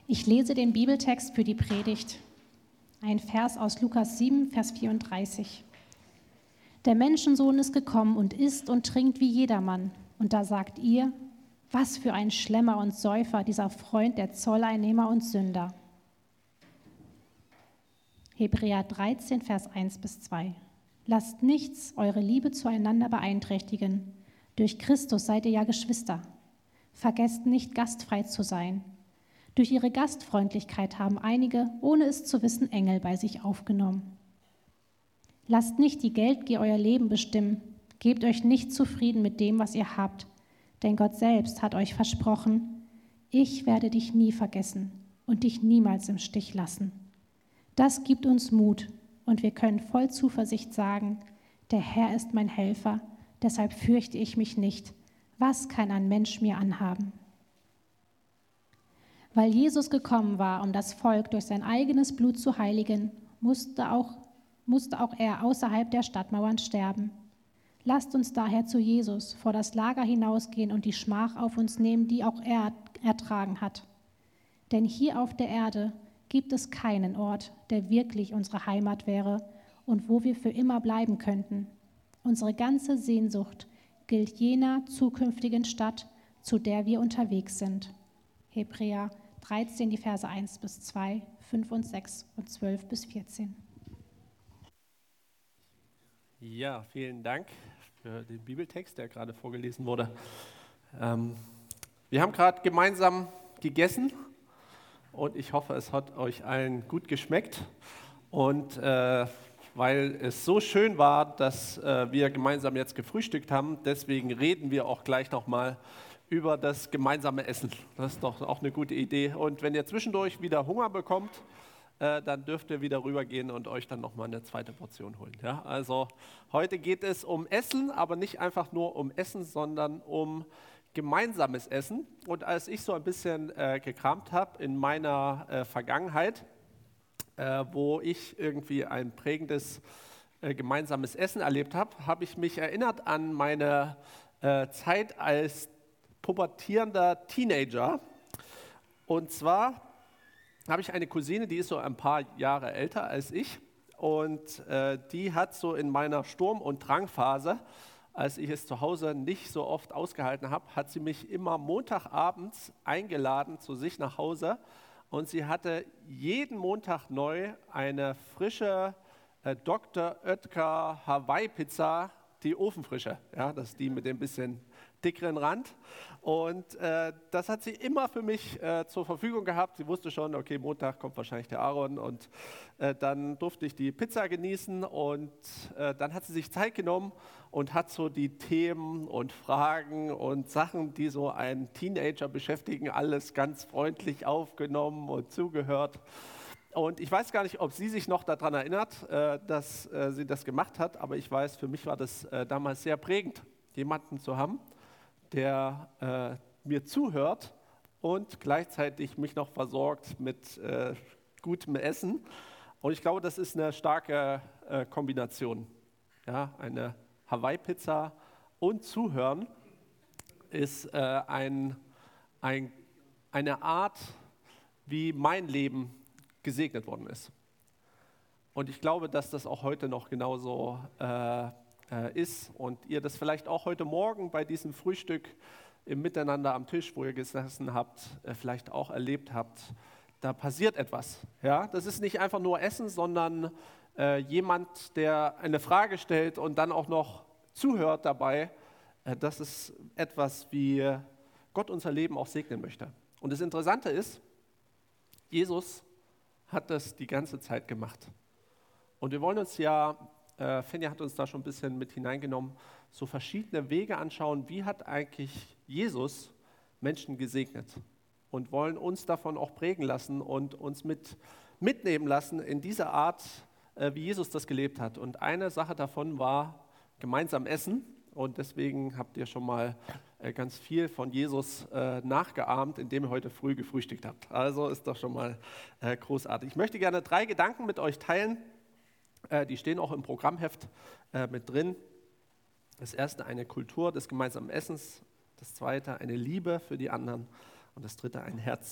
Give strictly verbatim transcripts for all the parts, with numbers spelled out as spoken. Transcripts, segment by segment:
Ich lese den Bibeltext für die Predigt. Ein Vers aus Lukas sieben, Vers vierunddreißig. Der Menschensohn ist gekommen und isst und trinkt wie jedermann. Und da sagt ihr, was für ein Schlemmer und Säufer, dieser Freund der Zolleinnehmer und Sünder. Hebräer dreizehn, Vers eins bis zwei. Lasst nichts eure Liebe zueinander beeinträchtigen. Durch Christus seid ihr ja Geschwister. Vergesst nicht, gastfrei zu sein. Durch ihre Gastfreundlichkeit haben einige, ohne es zu wissen, Engel bei sich aufgenommen. Lasst nicht die Geldgier euer Leben bestimmen. Gebt euch nicht zufrieden mit dem, was ihr habt. Denn Gott selbst hat euch versprochen, ich werde dich nie vergessen und dich niemals im Stich lassen. Das gibt uns Mut und wir können voll Zuversicht sagen, der Herr ist mein Helfer, deshalb fürchte ich mich nicht. Was kann ein Mensch mir anhaben? Weil Jesus gekommen war, um das Volk durch sein eigenes Blut zu heiligen, musste auch, musste auch er außerhalb der Stadtmauern sterben. Lasst uns daher zu Jesus vor das Lager hinausgehen und die Schmach auf uns nehmen, die auch er ertragen hat. Denn hier auf der Erde gibt es keinen Ort, der wirklich unsere Heimat wäre und wo wir für immer bleiben könnten. Unsere ganze Sehnsucht gilt jener zukünftigen Stadt, zu der wir unterwegs sind. Hebräer dreizehn, die Verse eins bis zwei, fünf und sechs und zwölf bis vierzehn. Ja, vielen Dank für den Bibeltext, der gerade vorgelesen wurde. Ähm, wir haben gerade gemeinsam gegessen und ich hoffe, es hat euch allen gut geschmeckt. Und äh, weil es so schön war, dass äh, wir gemeinsam jetzt gefrühstückt haben, deswegen reden wir auch gleich nochmal über das gemeinsame Essen. Das ist doch auch eine gute Idee. Und wenn ihr zwischendurch wieder Hunger bekommt, äh, dann dürft ihr wieder rübergehen und euch dann nochmal eine zweite Portion holen. Ja? Also heute geht es um Essen, aber nicht einfach nur um Essen, sondern um gemeinsames Essen. Und als ich so ein bisschen äh, gekramt habe in meiner äh, Vergangenheit, äh, wo ich irgendwie ein prägendes äh, gemeinsames Essen erlebt habe, habe ich mich erinnert an meine äh, Zeit als pubertierender Teenager. Und zwar habe ich eine Cousine, die ist so ein paar Jahre älter als ich. Und äh, die hat so in meiner Sturm- und Drangphase, als ich es zu Hause nicht so oft ausgehalten habe, hat sie mich immer Montagabends eingeladen zu sich nach Hause. Und sie hatte jeden Montag neu eine frische äh, Doktor Oetker Hawaii-Pizza, die ofenfrische. Ja, das ist die mit dem bisschen dickeren Rand. Und äh, das hat sie immer für mich äh, zur Verfügung gehabt. Sie wusste schon, okay, Montag kommt wahrscheinlich der Aaron und äh, dann durfte ich die Pizza genießen und äh, dann hat sie sich Zeit genommen und hat so die Themen und Fragen und Sachen, die so einen Teenager beschäftigen, alles ganz freundlich aufgenommen und zugehört. Und ich weiß gar nicht, ob sie sich noch daran erinnert, äh, dass äh, sie das gemacht hat, aber ich weiß, für mich war das äh, damals sehr prägend, jemanden zu haben, der äh, mir zuhört und gleichzeitig mich noch versorgt mit äh, gutem Essen. Und ich glaube, das ist eine starke äh, Kombination. Ja, eine Hawaii-Pizza und Zuhören ist äh, ein, ein, eine Art, wie mein Leben gesegnet worden ist. Und ich glaube, dass das auch heute noch genauso äh, ist und ihr das vielleicht auch heute Morgen bei diesem Frühstück im Miteinander am Tisch, wo ihr gesessen habt, vielleicht auch erlebt habt, da passiert etwas. Ja? Das ist nicht einfach nur Essen, sondern äh, jemand, der eine Frage stellt und dann auch noch zuhört dabei. Äh, das ist etwas, wie Gott unser Leben auch segnen möchte. Und das Interessante ist, Jesus hat das die ganze Zeit gemacht. Und wir wollen uns ja Äh, Fenja hat uns da schon ein bisschen mit hineingenommen, so verschiedene Wege anschauen, wie hat eigentlich Jesus Menschen gesegnet und wollen uns davon auch prägen lassen und uns mit, mitnehmen lassen in dieser Art, äh, wie Jesus das gelebt hat. Und eine Sache davon war gemeinsam essen und deswegen habt ihr schon mal äh, ganz viel von Jesus äh, nachgeahmt, indem ihr heute früh gefrühstückt habt. Also ist doch schon mal äh, großartig. Ich möchte gerne drei Gedanken mit euch teilen. Die stehen auch im Programmheft äh, mit drin. Das erste, eine Kultur des gemeinsamen Essens. Das zweite, eine Liebe für die anderen. Und das dritte, ein Herz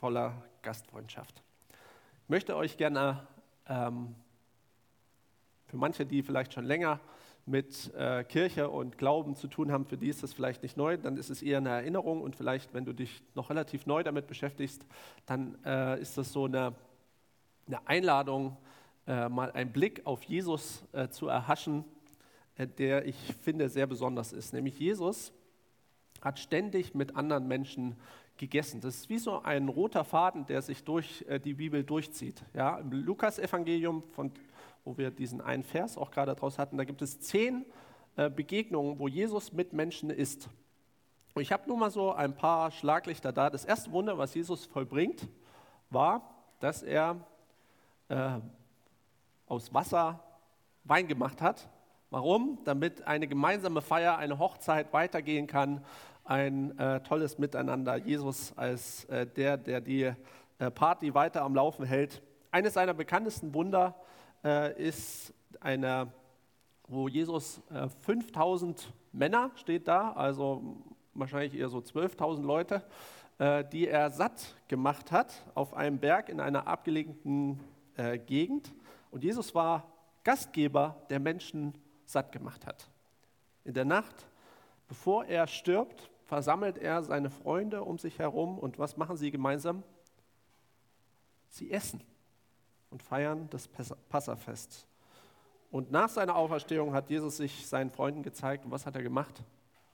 voller Gastfreundschaft. Ich möchte euch gerne, ähm, für manche, die vielleicht schon länger mit äh, Kirche und Glauben zu tun haben, für die ist das vielleicht nicht neu, dann ist es eher eine Erinnerung und vielleicht, wenn du dich noch relativ neu damit beschäftigst, dann äh, ist das so eine, eine Einladung, äh, mal einen Blick auf Jesus äh, zu erhaschen, äh, der ich finde sehr besonders ist. Nämlich Jesus hat ständig mit anderen Menschen gegessen. Das ist wie so ein roter Faden, der sich durch äh, die Bibel durchzieht. Ja, im Lukas-Evangelium, von, wo wir diesen einen Vers auch gerade draus hatten, da gibt es zehn äh, Begegnungen, wo Jesus mit Menschen isst. Und ich habe nur mal so ein paar Schlaglichter da. Das erste Wunder, was Jesus vollbringt, war, dass er äh, aus Wasser Wein gemacht hat. Warum? Damit eine gemeinsame Feier, eine Hochzeit weitergehen kann, ein äh, tolles Miteinander. Jesus als äh, der, der die äh, Party weiter am Laufen hält. Eines seiner bekanntesten Wunder äh, ist eine, wo Jesus äh, fünftausend Männer, steht da, also wahrscheinlich eher so zwölftausend Leute, äh, die er satt gemacht hat auf einem Berg in einer abgelegenen äh, Gegend. Und Jesus war Gastgeber, der Menschen satt gemacht hat. In der Nacht, bevor er stirbt, versammelt er seine Freunde um sich herum und was machen sie gemeinsam? Sie essen und feiern das Passafest. Und nach seiner Auferstehung hat Jesus sich seinen Freunden gezeigt und was hat er gemacht?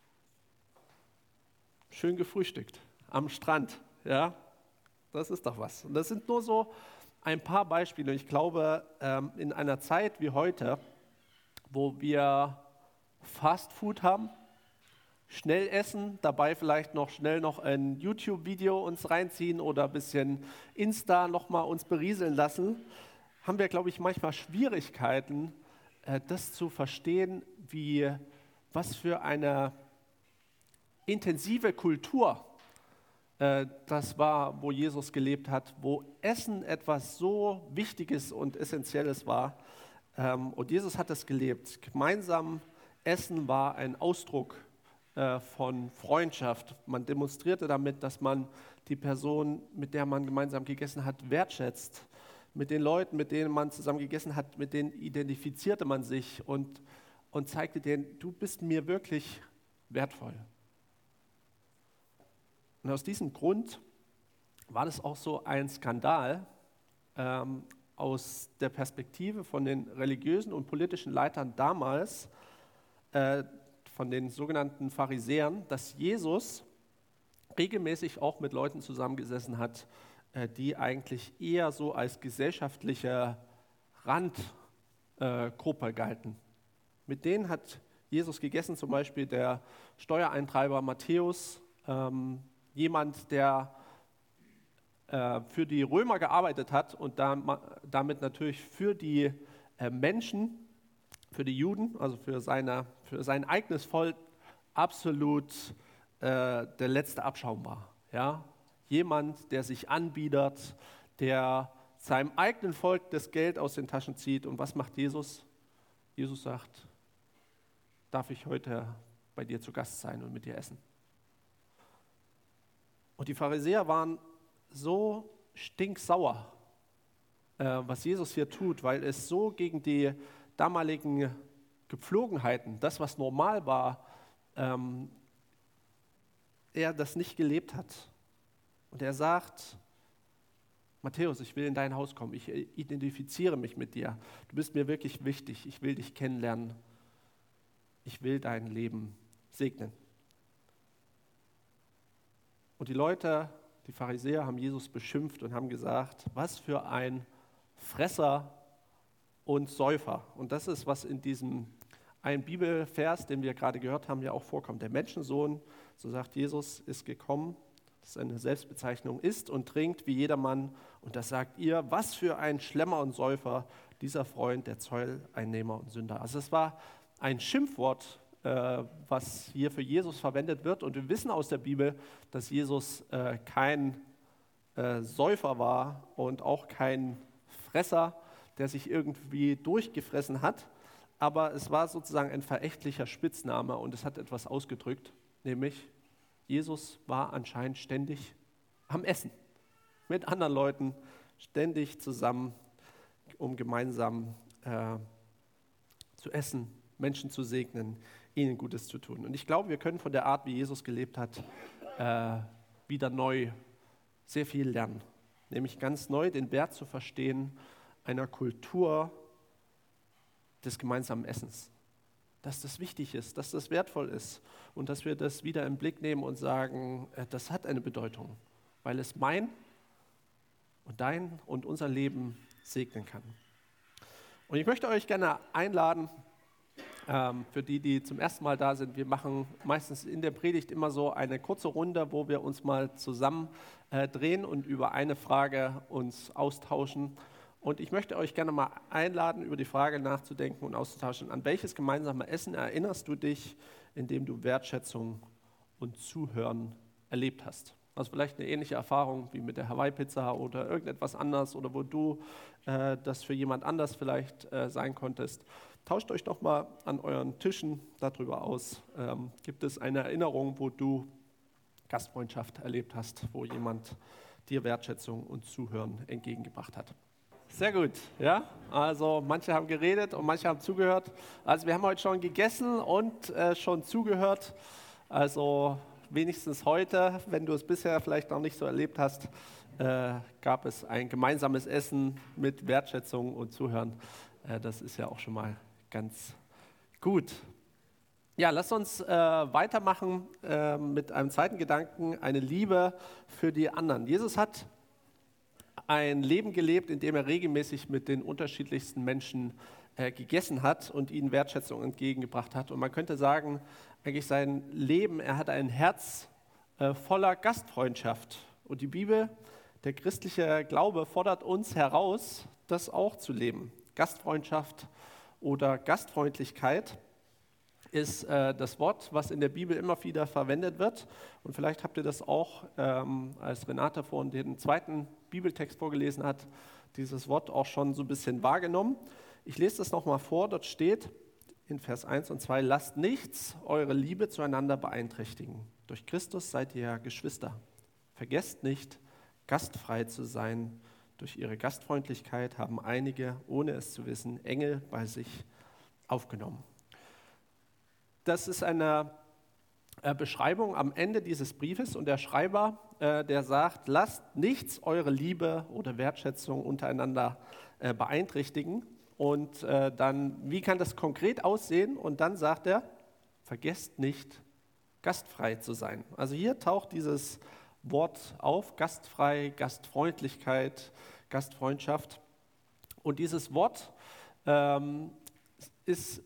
Schön gefrühstückt am Strand, ja, das ist doch was. Und das sind nur so ein paar Beispiele. Ich glaube, in einer Zeit wie heute, wo wir Fast Food haben, schnell essen, dabei vielleicht noch schnell noch ein YouTube-Video uns reinziehen oder ein bisschen Insta nochmal uns berieseln lassen, haben wir, glaube ich, manchmal Schwierigkeiten, das zu verstehen, wie, was für eine intensive Kultur das war, wo Jesus gelebt hat, wo Essen etwas so Wichtiges und Essentielles war. Und Jesus hat das gelebt. Gemeinsam Essen war ein Ausdruck von Freundschaft. Man demonstrierte damit, dass man die Person, mit der man gemeinsam gegessen hat, wertschätzt. Mit den Leuten, mit denen man zusammen gegessen hat, mit denen identifizierte man sich und, und zeigte denen, du bist mir wirklich wertvoll. Und aus diesem Grund war das auch so ein Skandal ähm, aus der Perspektive von den religiösen und politischen Leitern damals, äh, von den sogenannten Pharisäern, dass Jesus regelmäßig auch mit Leuten zusammengesessen hat, äh, die eigentlich eher so als gesellschaftliche Randgruppe äh, galten. Mit denen hat Jesus gegessen, zum Beispiel der Steuereintreiber Matthäus, ähm, jemand, der äh, für die Römer gearbeitet hat und da, damit natürlich für die äh, Menschen, für die Juden, also für, seine, für sein eigenes Volk absolut äh, der letzte Abschaum war. Ja? Jemand, der sich anbietet, der seinem eigenen Volk das Geld aus den Taschen zieht. Und was macht Jesus? Jesus sagt, darf ich heute bei dir zu Gast sein und mit dir essen? Und die Pharisäer waren so stinksauer, äh, was Jesus hier tut, weil es so gegen die damaligen Gepflogenheiten, das, was normal war, ähm, er das nicht gelebt hat. Und er sagt, Matthäus, ich will in dein Haus kommen, ich identifiziere mich mit dir, du bist mir wirklich wichtig, ich will dich kennenlernen, ich will dein Leben segnen. Und die Leute, die Pharisäer, haben Jesus beschimpft und haben gesagt, was für ein Fresser und Säufer. Und das ist, was in diesem einen Bibelvers, den wir gerade gehört haben, ja auch vorkommt. Der Menschensohn, so sagt Jesus, ist gekommen, das ist eine Selbstbezeichnung, isst und trinkt wie jedermann. Und das sagt ihr, was für ein Schlemmer und Säufer, dieser Freund, der Zolleinnehmer und Sünder. Also es war ein Schimpfwort, äh, was hier für Jesus verwendet wird. Und wir wissen aus der Bibel, dass Jesus äh, kein äh, Säufer war und auch kein Fresser, der sich irgendwie durchgefressen hat. Aber es war sozusagen ein verächtlicher Spitzname und es hat etwas ausgedrückt, nämlich Jesus war anscheinend ständig am Essen. mit anderen Leuten ständig zusammen, um gemeinsam äh, zu essen, Menschen zu segnen, ihnen Gutes zu tun. Und ich glaube, wir können von der Art, wie Jesus gelebt hat, äh, wieder neu sehr viel lernen. Nämlich ganz neu den Wert zu verstehen einer Kultur des gemeinsamen Essens. Dass das wichtig ist, dass das wertvoll ist und dass wir das wieder im Blick nehmen und sagen, äh, das hat eine Bedeutung, weil es mein und dein und unser Leben segnen kann. Und ich möchte euch gerne einladen, ähm, für die, die zum ersten Mal da sind, wir machen meistens in der Predigt immer so eine kurze Runde, wo wir uns mal zusammen äh, drehen und über eine Frage uns austauschen. Und ich möchte euch gerne mal einladen, über die Frage nachzudenken und auszutauschen. An welches gemeinsame Essen erinnerst du dich, in dem du Wertschätzung und Zuhören erlebt hast? Also vielleicht eine ähnliche Erfahrung wie mit der Hawaii-Pizza oder irgendetwas anderes oder wo du äh, das für jemand anders vielleicht äh, sein konntest. Tauscht euch doch mal an euren Tischen darüber aus. Ähm, gibt es eine Erinnerung, wo du Gastfreundschaft erlebt hast, wo jemand dir Wertschätzung und Zuhören entgegengebracht hat? Sehr gut, ja. Also manche haben geredet und manche haben zugehört. Also wir haben heute schon gegessen und äh, schon zugehört. Also wenigstens heute, wenn du es bisher vielleicht noch nicht so erlebt hast, äh, gab es ein gemeinsames Essen mit Wertschätzung und Zuhören. Äh, das ist ja auch schon mal ganz gut. Ja, lass uns äh, weitermachen äh, mit einem zweiten Gedanken, eine Liebe für die anderen. Jesus hat ein Leben gelebt, in dem er regelmäßig mit den unterschiedlichsten Menschen äh, gegessen hat und ihnen Wertschätzung entgegengebracht hat. Und man könnte sagen, eigentlich sein Leben, er hat ein Herz äh, voller Gastfreundschaft. Und die Bibel, der christliche Glaube fordert uns heraus, das auch zu leben. Gastfreundschaft oder Gastfreundlichkeit ist äh, das Wort, was in der Bibel immer wieder verwendet wird. Und vielleicht habt ihr das auch, ähm, als Renate vorhin den zweiten Bibeltext vorgelesen hat, dieses Wort auch schon so ein bisschen wahrgenommen. Ich lese das nochmal vor, dort steht in Vers eins und zwei, lasst nichts eure Liebe zueinander beeinträchtigen. Durch Christus seid ihr ja Geschwister. Vergesst nicht, gastfrei zu sein. Durch ihre Gastfreundlichkeit haben einige, ohne es zu wissen, Engel bei sich aufgenommen. Das ist eine äh, Beschreibung am Ende dieses Briefes und der Schreiber, äh, der sagt, lasst nichts eure Liebe oder Wertschätzung untereinander äh, beeinträchtigen. Und äh, dann, wie kann das konkret aussehen? Und dann sagt er, vergesst nicht, gastfrei zu sein. Also hier taucht dieses Wort auf, gastfrei, Gastfreundlichkeit, Gastfreundschaft. Und dieses Wort ähm, ist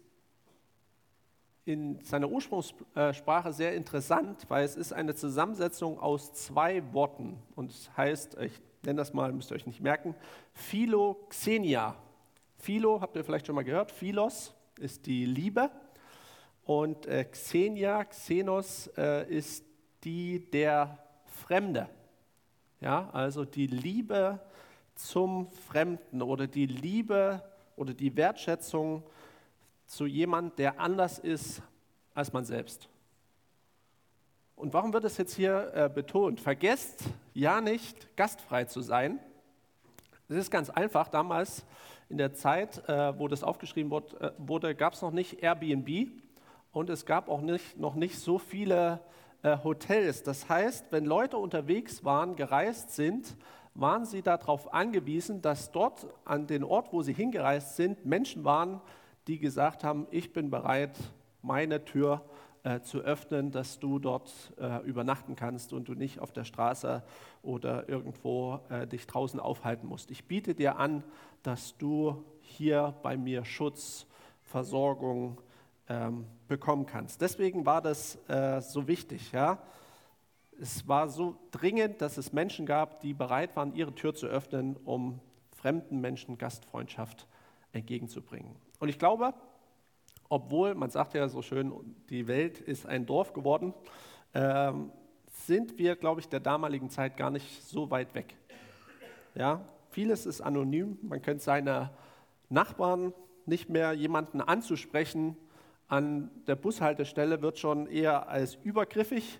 in seiner Ursprungssprache sehr interessant, weil es ist eine Zusammensetzung aus zwei Worten. Und es heißt, ich nenne das mal, müsst ihr euch nicht merken, Philoxenia. Philo, habt ihr vielleicht schon mal gehört, Philos ist die Liebe und äh, Xenia, Xenos äh, ist die der Fremde. Ja, also die Liebe zum Fremden oder die Liebe oder die Wertschätzung zu jemandem, der anders ist als man selbst. Und warum wird es jetzt hier äh, betont? Vergesst ja nicht, gastfrei zu sein. Es ist ganz einfach. Damals in der Zeit, äh, wo das aufgeschrieben wurde, äh, wurde gab es noch nicht Airbnb und es gab auch nicht, noch nicht so viele äh, Hotels. Das heißt, wenn Leute unterwegs waren, gereist sind, waren sie darauf angewiesen, dass dort an den Ort, wo sie hingereist sind, Menschen waren, die gesagt haben, ich bin bereit, meine Tür äh, zu öffnen, dass du dort äh, übernachten kannst und du nicht auf der Straße oder irgendwo äh, dich draußen aufhalten musst. Ich biete dir an, dass du hier bei mir Schutz, Versorgung ähm, bekommen kannst. Deswegen war das äh, so wichtig. Ja? Es war so dringend, dass es Menschen gab, die bereit waren, ihre Tür zu öffnen, um fremden Menschen Gastfreundschaft entgegenzubringen. Und ich glaube, obwohl, man sagt ja so schön, die Welt ist ein Dorf geworden, ähm, sind wir, glaube ich, der damaligen Zeit gar nicht so weit weg. Ja, vieles ist anonym, man könnte seine Nachbarn nicht mehr jemanden anzusprechen an der Bushaltestelle, wird schon eher als übergriffig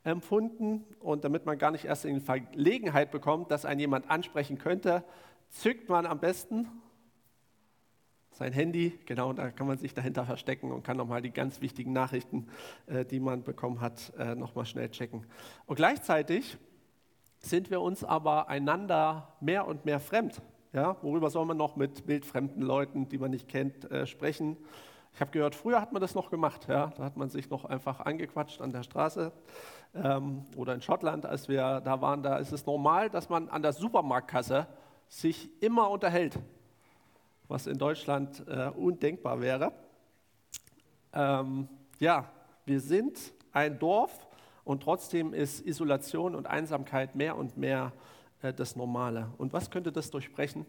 empfunden. Und damit man gar nicht erst in die Verlegenheit bekommt, dass einen jemand ansprechen könnte, zückt man am besten sein Handy, genau, da kann man sich dahinter verstecken und kann nochmal die ganz wichtigen Nachrichten, äh, die man bekommen hat, äh, nochmal schnell checken. Und gleichzeitig sind wir uns aber einander mehr und mehr fremd. Ja? Worüber soll man noch mit wildfremden Leuten, die man nicht kennt, äh, sprechen? Ich habe gehört, früher hat man das noch gemacht. Ja? Da hat man sich noch einfach angequatscht an der Straße ähm, oder in Schottland, als wir da waren. Da ist es normal, dass man an der Supermarktkasse sich immer unterhält, was in Deutschland äh, undenkbar wäre. Ähm, ja, wir sind ein Dorf und trotzdem ist Isolation und Einsamkeit mehr und mehr äh, das Normale. Und was könnte das durchbrechen?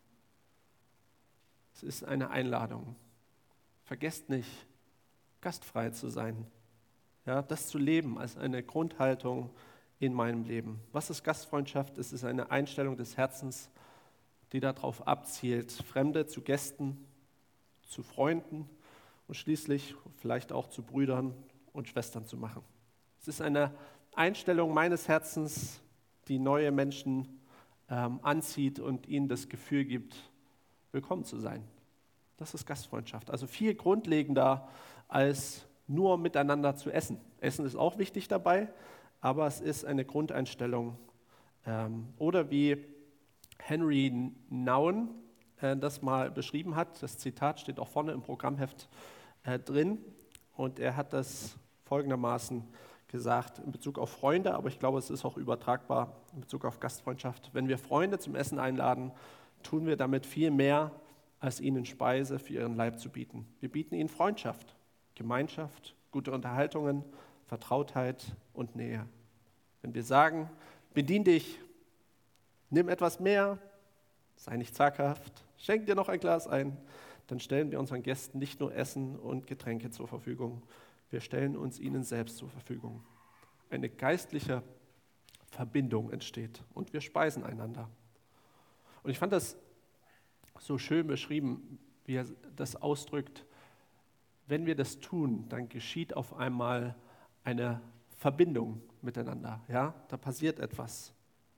Es ist eine Einladung. Vergesst nicht, gastfrei zu sein. Ja, das zu leben als eine Grundhaltung in meinem Leben. Was ist Gastfreundschaft? Es ist eine Einstellung des Herzens, die darauf abzielt, Fremde zu Gästen, zu Freunden und schließlich vielleicht auch zu Brüdern und Schwestern zu machen. Es ist eine Einstellung meines Herzens, die neue Menschen ähm, anzieht und ihnen das Gefühl gibt, willkommen zu sein. Das ist Gastfreundschaft. Also viel grundlegender als nur miteinander zu essen. Essen ist auch wichtig dabei, aber es ist eine Grundeinstellung. Ähm, oder wie Henry Nouwen äh, das mal beschrieben hat, das Zitat steht auch vorne im Programmheft äh, drin, und er hat das folgendermaßen gesagt in Bezug auf Freunde, aber ich glaube, es ist auch übertragbar in Bezug auf Gastfreundschaft. Wenn wir Freunde zum Essen einladen, tun wir damit viel mehr, als ihnen Speise für ihren Leib zu bieten. Wir bieten ihnen Freundschaft, Gemeinschaft, gute Unterhaltungen, Vertrautheit und Nähe. Wenn wir sagen, bedien dich, nimm etwas mehr, sei nicht zaghaft, schenk dir noch ein Glas ein, dann stellen wir unseren Gästen nicht nur Essen und Getränke zur Verfügung, wir stellen uns ihnen selbst zur Verfügung. Eine geistliche Verbindung entsteht und wir speisen einander. Und ich fand das so schön beschrieben, wie er das ausdrückt. Wenn wir das tun, dann geschieht auf einmal eine Verbindung miteinander. Ja? Da passiert etwas.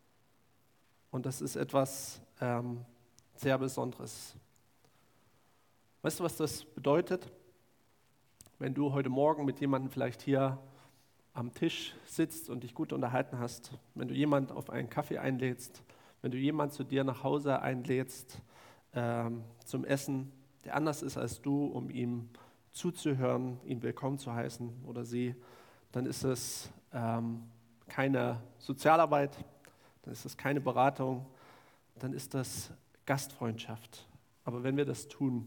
Und das ist etwas ähm, sehr Besonderes. Weißt du, was das bedeutet? Wenn du heute Morgen mit jemandem vielleicht hier am Tisch sitzt und dich gut unterhalten hast, wenn du jemanden auf einen Kaffee einlädst, wenn du jemanden zu dir nach Hause einlädst ähm, zum Essen, der anders ist als du, um ihm zuzuhören, ihn willkommen zu heißen oder sie, dann ist es ähm, keine Sozialarbeit, dann ist das keine Beratung, dann ist das Gastfreundschaft. Aber wenn wir das tun,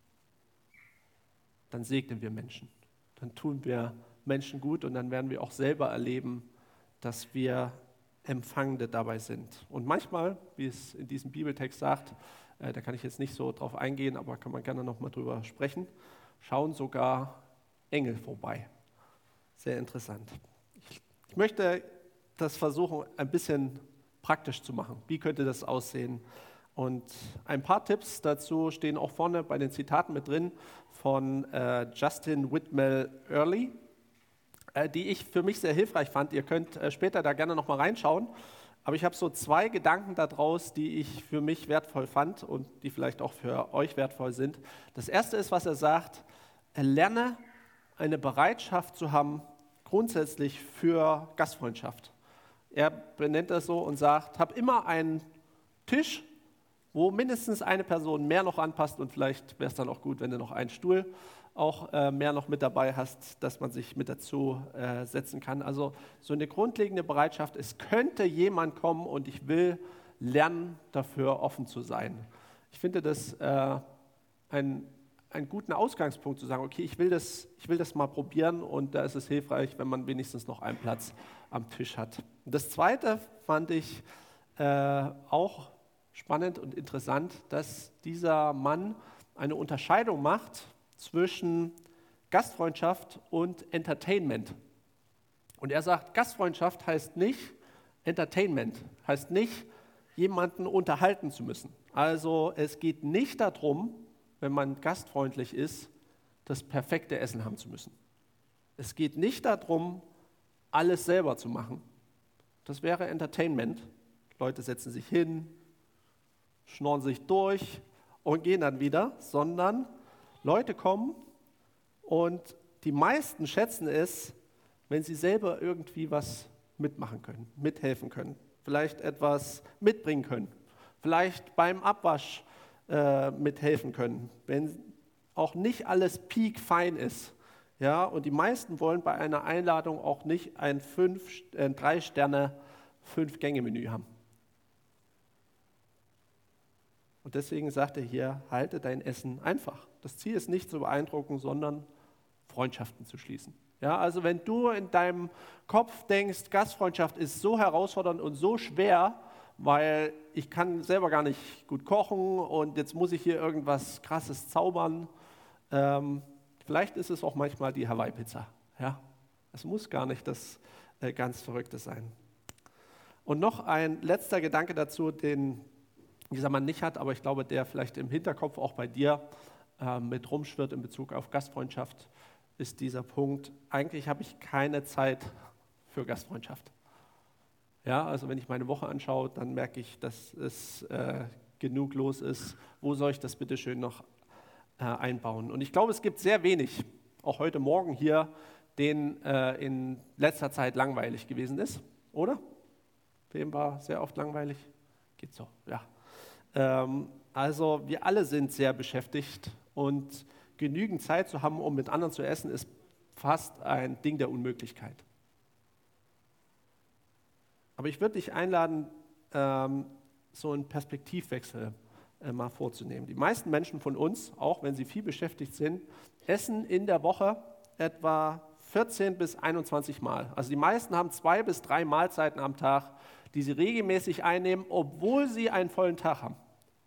dann segnen wir Menschen. Dann tun wir Menschen gut und dann werden wir auch selber erleben, dass wir Empfangende dabei sind. Und manchmal, wie es in diesem Bibeltext sagt, äh, da kann ich jetzt nicht so drauf eingehen, aber kann man gerne noch mal drüber sprechen, schauen sogar Engel vorbei. Sehr interessant. Ich, ich möchte das versuchen, ein bisschen praktisch zu machen. Wie könnte das aussehen? Und ein paar Tipps dazu stehen auch vorne bei den Zitaten mit drin von äh, Justin Whitmel Early, äh, die ich für mich sehr hilfreich fand. Ihr könnt äh, später da gerne noch mal reinschauen. Aber ich habe so zwei Gedanken daraus, die ich für mich wertvoll fand und die vielleicht auch für euch wertvoll sind. Das erste ist, was er sagt: Lerne eine Bereitschaft zu haben, grundsätzlich für Gastfreundschaft. Er benennt das so und sagt, hab immer einen Tisch, wo mindestens eine Person mehr noch anpasst, und vielleicht wäre es dann auch gut, wenn du noch einen Stuhl auch äh, mehr noch mit dabei hast, dass man sich mit dazu äh, setzen kann. Also so eine grundlegende Bereitschaft, es könnte jemand kommen und ich will lernen, dafür offen zu sein. Ich finde das äh, ein, einen guten Ausgangspunkt zu sagen, okay, ich will, das, ich will das mal probieren, und da ist es hilfreich, wenn man wenigstens noch einen Platz am Tisch hat. Und das Zweite fand ich äh, auch spannend und interessant, dass dieser Mann eine Unterscheidung macht zwischen Gastfreundschaft und Entertainment. Und er sagt, Gastfreundschaft heißt nicht Entertainment, heißt nicht, jemanden unterhalten zu müssen. Also es geht nicht darum, wenn man gastfreundlich ist, das perfekte Essen haben zu müssen. Es geht nicht darum, alles selber zu machen. Das wäre Entertainment. Leute setzen sich hin, schnorren sich durch und gehen dann wieder, sondern Leute kommen und die meisten schätzen es, wenn sie selber irgendwie was mitmachen können, mithelfen können, vielleicht etwas mitbringen können, vielleicht beim Abwasch äh, mithelfen können, wenn auch nicht alles piekfein ist. Ja, und die meisten wollen bei einer Einladung auch nicht ein fünf, äh, drei Sterne, fünf Gänge-Menü haben. Und deswegen sagt er hier, halte dein Essen einfach. Das Ziel ist nicht zu beeindrucken, sondern Freundschaften zu schließen. Ja, also wenn du in deinem Kopf denkst, Gastfreundschaft ist so herausfordernd und so schwer, weil ich kann selber gar nicht gut kochen und jetzt muss ich hier irgendwas Krasses zaubern. Ähm, vielleicht ist es auch manchmal die Hawaii-Pizza. Ja? Es muss gar nicht das äh, ganz Verrückte sein. Und noch ein letzter Gedanke dazu, den dieser Mann nicht hat, aber ich glaube, der vielleicht im Hinterkopf auch bei dir äh, mit rumschwirrt in Bezug auf Gastfreundschaft, ist dieser Punkt, eigentlich habe ich keine Zeit für Gastfreundschaft. Ja, also wenn ich meine Woche anschaue, dann merke ich, dass es äh, genug los ist. Wo soll ich das bitte schön noch äh, einbauen? Und ich glaube, es gibt sehr wenig, auch heute Morgen hier, denen äh, in letzter Zeit langweilig gewesen ist, oder? Wem war sehr oft langweilig? Geht so, ja. Ähm, also wir alle sind sehr beschäftigt und genügend Zeit zu haben, um mit anderen zu essen, ist fast ein Ding der Unmöglichkeit. Aber ich würde dich einladen, ähm, so einen Perspektivwechsel äh, mal vorzunehmen. Die meisten Menschen von uns, auch wenn sie viel beschäftigt sind, essen in der Woche etwa vierzehn bis einundzwanzig Mal. Also die meisten haben zwei bis drei Mahlzeiten am Tag, die sie regelmäßig einnehmen, obwohl sie einen vollen Tag haben.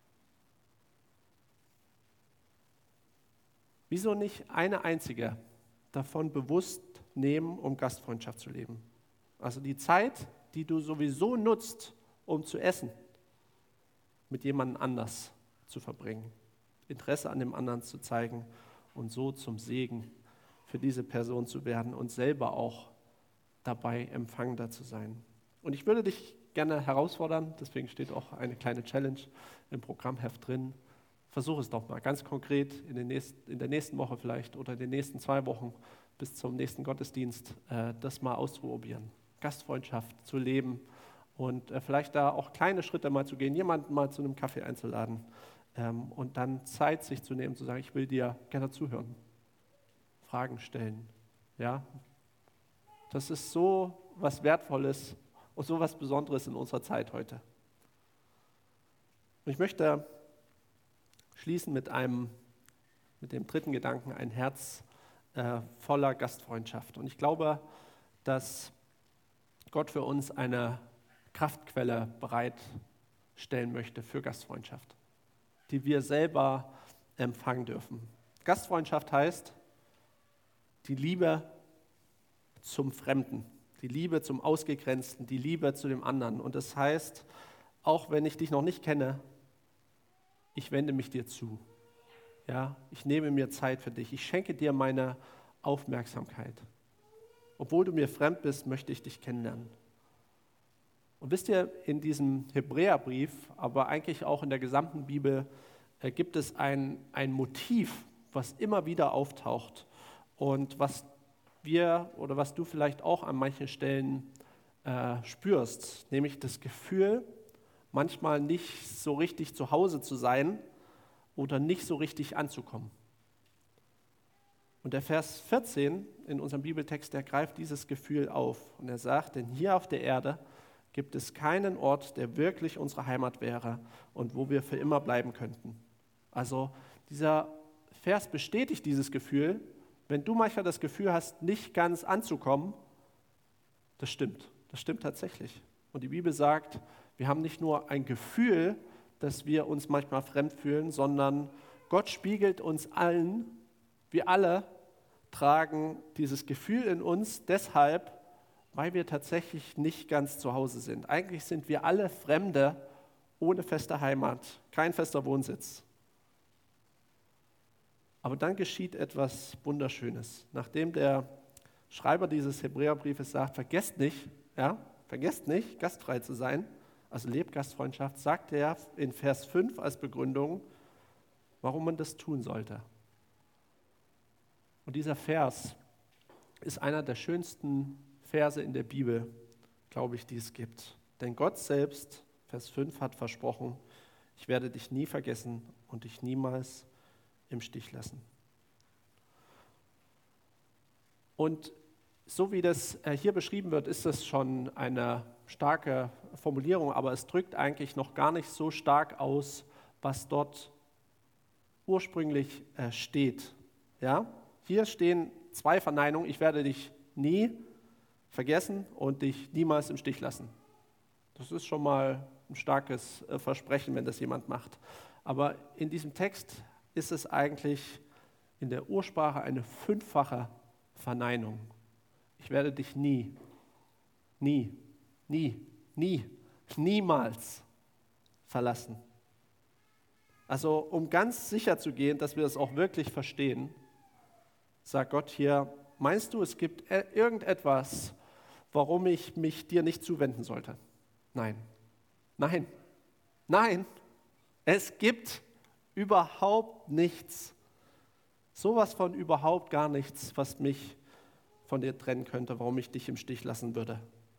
Wieso nicht eine einzige davon bewusst nehmen, um Gastfreundschaft zu leben? Also die Zeit, die du sowieso nutzt, um zu essen, mit jemandem anders zu verbringen, Interesse an dem anderen zu zeigen und so zum Segen für diese Person zu werden und selber auch dabei empfangender zu sein. Und ich würde dich gerne herausfordern, deswegen steht auch eine kleine Challenge im Programmheft drin. Versuch es doch mal ganz konkret in, den nächsten, in der nächsten Woche vielleicht oder in den nächsten zwei Wochen bis zum nächsten Gottesdienst, äh, das mal auszuprobieren. Gastfreundschaft zu leben und äh, vielleicht da auch kleine Schritte mal zu gehen, jemanden mal zu einem Kaffee einzuladen ähm, und dann Zeit sich zu nehmen, zu sagen, ich will dir gerne zuhören, Fragen stellen. Ja? Das ist so was Wertvolles und so was Besonderes in unserer Zeit heute. Und ich möchte schließen mit einem, mit dem dritten Gedanken, ein Herz äh, voller Gastfreundschaft. Und ich glaube, dass Gott für uns eine Kraftquelle bereitstellen möchte für Gastfreundschaft, die wir selber empfangen dürfen. Gastfreundschaft heißt die Liebe zum Fremden, die Liebe zum Ausgegrenzten, die Liebe zu dem anderen. Und das heißt, auch wenn ich dich noch nicht kenne, ich wende mich dir zu. Ja, ich nehme mir Zeit für dich. Ich schenke dir meine Aufmerksamkeit. Obwohl du mir fremd bist, möchte ich dich kennenlernen. Und wisst ihr, in diesem Hebräerbrief, aber eigentlich auch in der gesamten Bibel, äh, gibt es ein, ein Motiv, was immer wieder auftaucht und was wir oder was du vielleicht auch an manchen Stellen äh, spürst, nämlich das Gefühl, manchmal nicht so richtig zu Hause zu sein oder nicht so richtig anzukommen. Und der Vers vierzehn in unserem Bibeltext, der greift dieses Gefühl auf und er sagt, denn hier auf der Erde gibt es keinen Ort, der wirklich unsere Heimat wäre und wo wir für immer bleiben könnten. Also dieser Vers bestätigt dieses Gefühl, wenn du manchmal das Gefühl hast, nicht ganz anzukommen, das stimmt, das stimmt tatsächlich. Und die Bibel sagt, wir haben nicht nur ein Gefühl, dass wir uns manchmal fremd fühlen, sondern Gott spiegelt uns allen, wir alle tragen dieses Gefühl in uns deshalb, weil wir tatsächlich nicht ganz zu Hause sind. Eigentlich sind wir alle Fremde ohne feste Heimat, kein fester Wohnsitz. Aber dann geschieht etwas Wunderschönes. Nachdem der Schreiber dieses Hebräerbriefes sagt, vergesst nicht, ja, vergesst nicht, gastfrei zu sein, also lebt Gastfreundschaft, sagt er in Vers fünf als Begründung, warum man das tun sollte. Und dieser Vers ist einer der schönsten Verse in der Bibel, glaube ich, die es gibt. Denn Gott selbst, Vers fünf, hat versprochen, ich werde dich nie vergessen und dich niemals im Stich lassen. Und so wie das hier beschrieben wird, ist das schon eine starke Formulierung, aber es drückt eigentlich noch gar nicht so stark aus, was dort ursprünglich steht. Ja? Hier stehen zwei Verneinungen, ich werde dich nie vergessen und dich niemals im Stich lassen. Das ist schon mal ein starkes Versprechen, wenn das jemand macht. Aber in diesem Text ist es eigentlich in der Ursprache eine fünffache Verneinung. Ich werde dich nie, nie, nie, nie, niemals verlassen. Also um ganz sicher zu gehen, dass wir es auch wirklich verstehen, sagt Gott hier, meinst du, es gibt irgendetwas, warum ich mich dir nicht zuwenden sollte? Nein, nein, nein, es gibt überhaupt nichts, sowas von überhaupt gar nichts, was mich von dir trennen könnte, warum ich dich im Stich lassen würde.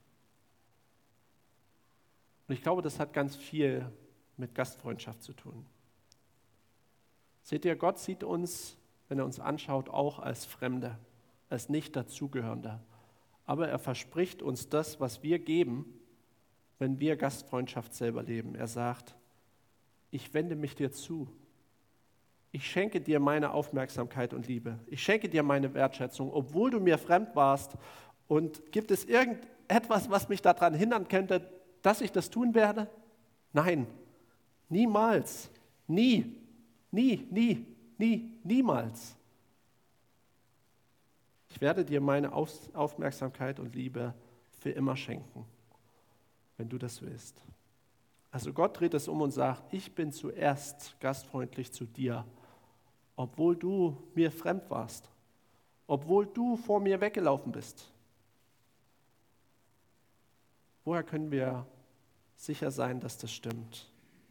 Und ich glaube, das hat ganz viel mit Gastfreundschaft zu tun. Seht ihr, Gott sieht uns, wenn er uns anschaut, auch als Fremde, als nicht dazugehörende. Aber er verspricht uns das, was wir geben, wenn wir Gastfreundschaft selber leben. Er sagt, ich wende mich dir zu. Ich schenke dir meine Aufmerksamkeit und Liebe. Ich schenke dir meine Wertschätzung, obwohl du mir fremd warst. Und gibt es irgendetwas, was mich daran hindern könnte, dass ich das tun werde? Nein, niemals, nie, nie, nie, nie, niemals. Ich werde dir meine Aufmerksamkeit und Liebe für immer schenken, wenn du das willst. Also Gott dreht es um und sagt, ich bin zuerst gastfreundlich zu dir, obwohl du mir fremd warst, obwohl du vor mir weggelaufen bist. Woher können wir sicher sein, dass das stimmt?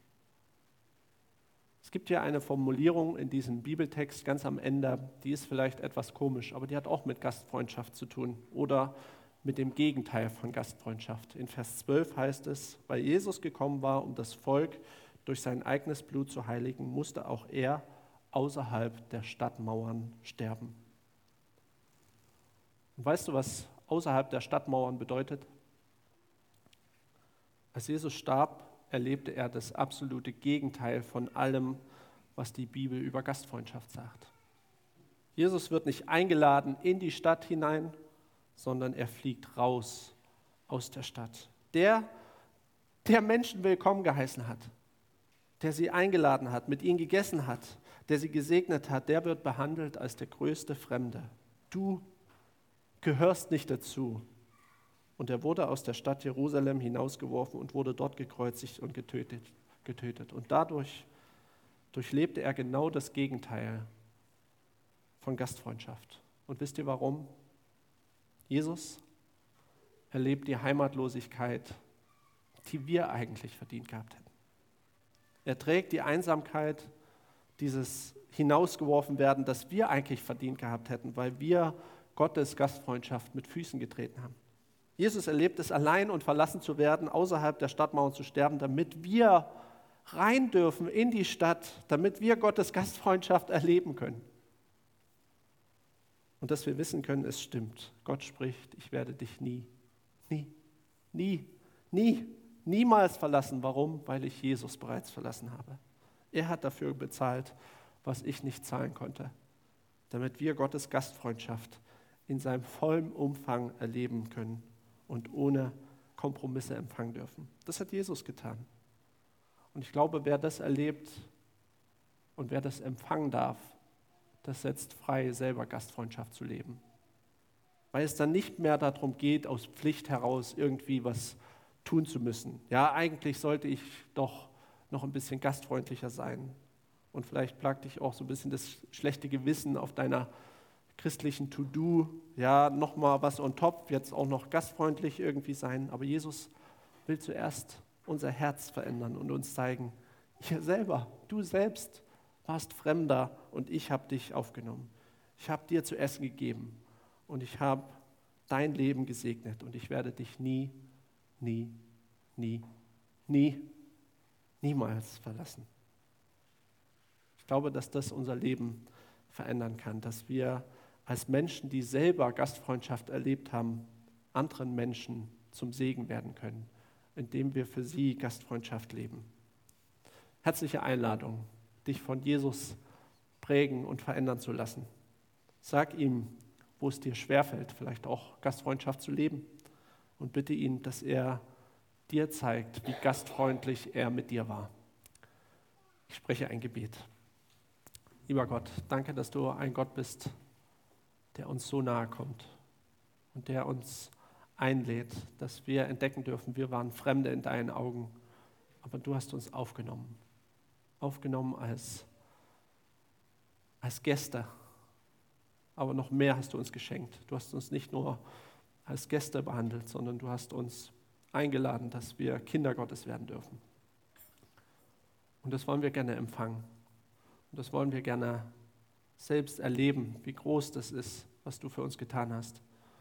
Es gibt hier eine Formulierung in diesem Bibeltext ganz am Ende, die ist vielleicht etwas komisch, aber die hat auch mit Gastfreundschaft zu tun oder mit dem Gegenteil von Gastfreundschaft. In Vers zwölf heißt es, weil Jesus gekommen war, um das Volk durch sein eigenes Blut zu heiligen, musste auch er außerhalb der Stadtmauern sterben. Und weißt du, was außerhalb der Stadtmauern bedeutet? Als Jesus starb, erlebte er das absolute Gegenteil von allem, was die Bibel über Gastfreundschaft sagt. Jesus wird nicht eingeladen in die Stadt hinein, sondern er fliegt raus aus der Stadt. Der, der Menschen willkommen geheißen hat, der sie eingeladen hat, mit ihnen gegessen hat, der sie gesegnet hat, der wird behandelt als der größte Fremde. Du gehörst nicht dazu. Und er wurde aus der Stadt Jerusalem hinausgeworfen und wurde dort gekreuzigt und getötet. getötet. Und dadurch durchlebte er genau das Gegenteil von Gastfreundschaft. Und wisst ihr warum? Jesus erlebt die Heimatlosigkeit, die wir eigentlich verdient gehabt hätten. Er trägt die Einsamkeit, dieses hinausgeworfen werden, das wir eigentlich verdient gehabt hätten, weil wir Gottes Gastfreundschaft mit Füßen getreten haben. Jesus erlebt es, allein und verlassen zu werden, außerhalb der Stadtmauern zu sterben, damit wir rein dürfen in die Stadt, damit wir Gottes Gastfreundschaft erleben können. Und dass wir wissen können, es stimmt. Gott spricht, ich werde dich nie, nie, nie, nie, niemals verlassen. Warum? Weil ich Jesus bereits verlassen habe. Er hat dafür bezahlt, was ich nicht zahlen konnte, damit wir Gottes Gastfreundschaft in seinem vollen Umfang erleben können und ohne Kompromisse empfangen dürfen. Das hat Jesus getan. Und ich glaube, wer das erlebt und wer das empfangen darf, das setzt frei, selber Gastfreundschaft zu leben. Weil es dann nicht mehr darum geht, aus Pflicht heraus irgendwie was tun zu müssen. Ja, eigentlich sollte ich doch noch ein bisschen gastfreundlicher sein. Und vielleicht plagt dich auch so ein bisschen das schlechte Gewissen auf deiner christlichen To-Do, ja, nochmal was on top, jetzt auch noch gastfreundlich irgendwie sein. Aber Jesus will zuerst unser Herz verändern und uns zeigen, ihr selber, du selbst warst Fremder und ich habe dich aufgenommen. Ich habe dir zu essen gegeben und ich habe dein Leben gesegnet und ich werde dich nie, nie, nie, nie, niemals verlassen. Ich glaube, dass das unser Leben verändern kann, dass wir als Menschen, die selber Gastfreundschaft erlebt haben, anderen Menschen zum Segen werden können, indem wir für sie Gastfreundschaft leben. Herzliche Einladung, dich von Jesus prägen und verändern zu lassen. Sag ihm, wo es dir schwerfällt, vielleicht auch Gastfreundschaft zu leben, und bitte ihn, dass er dir zeigt, wie gastfreundlich er mit dir war. Ich spreche ein Gebet. Lieber Gott, danke, dass du ein Gott bist, der uns so nahe kommt und der uns einlädt, dass wir entdecken dürfen, wir waren Fremde in deinen Augen, aber du hast uns aufgenommen. Aufgenommen als, als Gäste, aber noch mehr hast du uns geschenkt. Du hast uns nicht nur als Gäste behandelt, sondern du hast uns eingeladen, dass wir Kinder Gottes werden dürfen. Und das wollen wir gerne empfangen. Und das wollen wir gerne selbst erleben, wie groß das ist, was du für uns getan hast.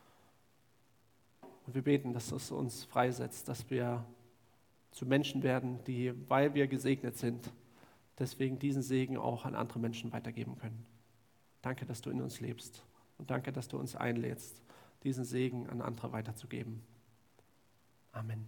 Und wir beten, dass es uns freisetzt, dass wir zu Menschen werden, die, weil wir gesegnet sind, deswegen diesen Segen auch an andere Menschen weitergeben können. Danke, dass du in uns lebst. Und danke, dass du uns einlädst, diesen Segen an andere weiterzugeben. Amen.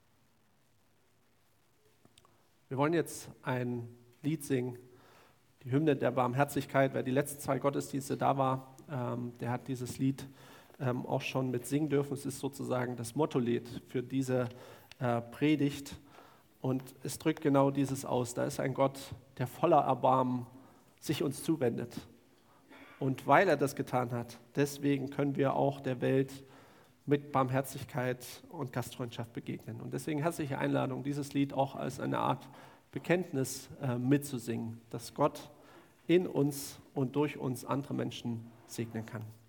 Wir wollen jetzt ein Lied singen, die Hymne der Barmherzigkeit. Wer die letzten zwei Gottesdienste da war, ähm, der hat dieses Lied ähm, auch schon mit singen dürfen. Es ist sozusagen das Mottolied für diese äh, Predigt. Und es drückt genau dieses aus. Da ist ein Gott, der voller Erbarmen sich uns zuwendet. Und weil er das getan hat, deswegen können wir auch der Welt mit Barmherzigkeit und Gastfreundschaft begegnen. Und deswegen herzliche Einladung, dieses Lied auch als eine Art Bekenntnis äh, mitzusingen, dass Gott in uns und durch uns andere Menschen segnen kann.